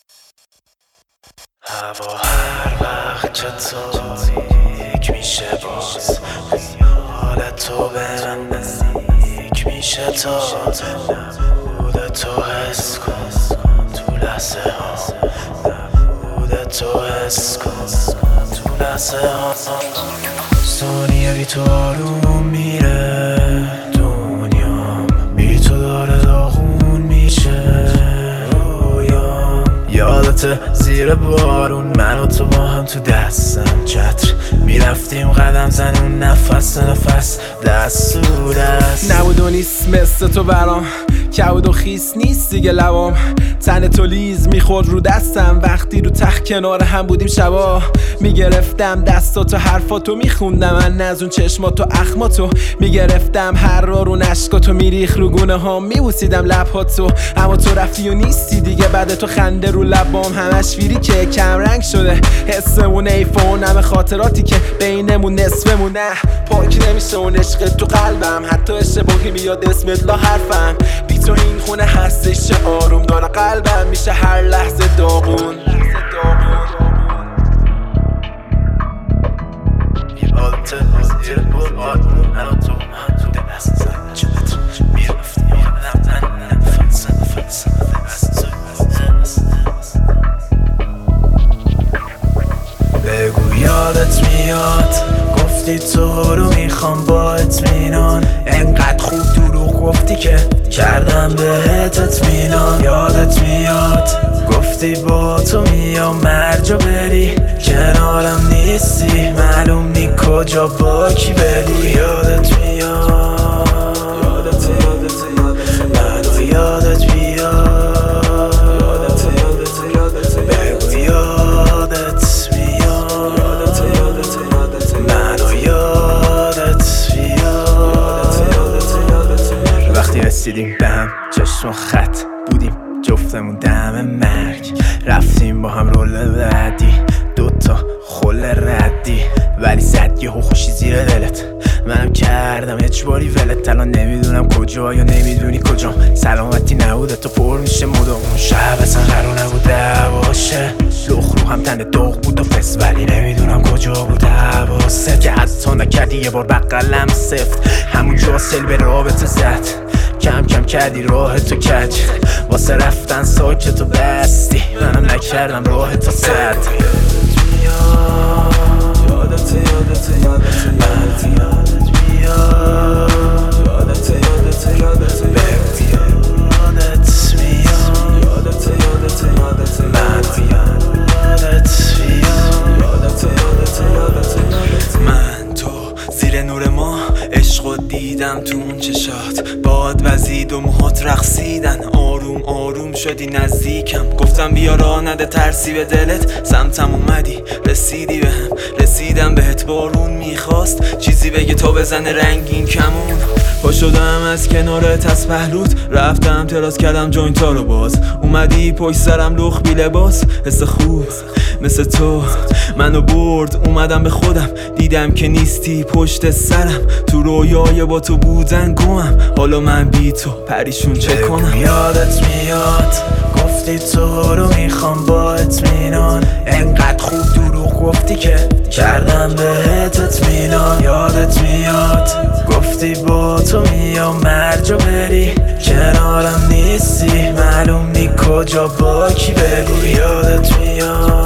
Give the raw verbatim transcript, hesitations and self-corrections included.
هوا هر وقت که تاریک میشه باز حالت تو به من نزدیک میشه تا نبود تو حس کن تو لحظه ها نبود تو حس کن تو لحظه ها ثانیه بی تو آروم میره دنیام بی تو داره داغون میشه یادت زیر بارون من و تو با هم تو دستم چتر میرفتیم قدم زنون نفس نفس دست و دست نبود و نیست مثل تو برام کبود و خیس نیست دیگه لبام تن تو لیز میخورد رو دستم وقتی رو تخت کنار هم بودیم شبا میگرفتم دستاتو حرفاتو میخوندم من از اون چشماتو اخماتو میگرفتم هر را رو نشکاتو میریخ رو گونه ها میبوسیدم لبهاتو اما تو رفتی و نیستی دیگه بعد تو خنده رو لبام همش ویری که کم رنگ شده حسمون ایفون همه خاطراتی که بینمون نصفمون نه پاک نمیشه اون عشق تو قلبم حتی اشتباهی بیاد اسمت لا حرفم بی تو این خونه هستش چه آروم داره قلبم میشه هر لحظه داغون یادت زیر بارون من و تو هم تو دست چت میرفتیم قدم نفس نفس دست بگو یادت میاد گفتی تو رو میخوام با اطمینان انقدر خوب دروغ گفتی که کردم بهت اطمینان یادت میاد گفتی با تو میام مرجا بری کنارم نیستی معلوم نی کجا با کی بری یادت میاد یادت یادت یادت منو یادت میاد یادت یادت یادت بگو یادت میاد یادت یادت یادت منو یادت میاد یادت یادت وقتی رسیدیم به هم چشم و خط بودیم جفتمون دم مرگ رفتیم با هم رول بعدی دوتا خل ردی ولی زد یهو خوشی زیر دلت منم کردم اجباری ولت الان نمیدونم کجا یا نمیدونی کجام سلامتی نبوده تو پر میشه مدام اون شب اصلا قرار نبود باشه لخ رو هم تن داغ بود و فس ولی نمیدونم کجا بود حواست که حتی نکردی یه بار بقلم سفت همونجا سل به رابطه زد کم کم کردی راه تو کج واسه رفتن ساکت و بستی منم نکردم راه تو سد یادت میاد یادت یادت یادت یادت میاد یادت یادت یادت بگو یادت میاد یادت یادت یادت منو یادت میاد یادت یادت یادت من تو زیر نور ما عشقو دیدم تو اون چشات باد وزید و موهات رقصیدن آروم آروم شدی نزدیکم گفتم بیا راه نده ترسی به دلت سمتم اومدی رسیدی به هم رسیدم بهت بارون میخواست چیزی بگه تا بزنه رنگین کمون پا شدم از کنارت از پهلوت رفتم تراس کردم جوینتا رو باز اومدی پشت سرم لخ بی لباس حس خوب مثل تو منو برد اومدم به خودم دیدم که نیستی پشت سرم تو رویای با تو بودن گمم حالا من بی تو پریشون چه کنم یادت میاد گفتی تو رو میخوام با اطمینان انقدر خوب دروغ گفتی که کردم بهت اطمینان یادت میاد گفتی با تو میام مرجا بری کنارم نیستی معلوم نی کجا با کی بری یادت میاد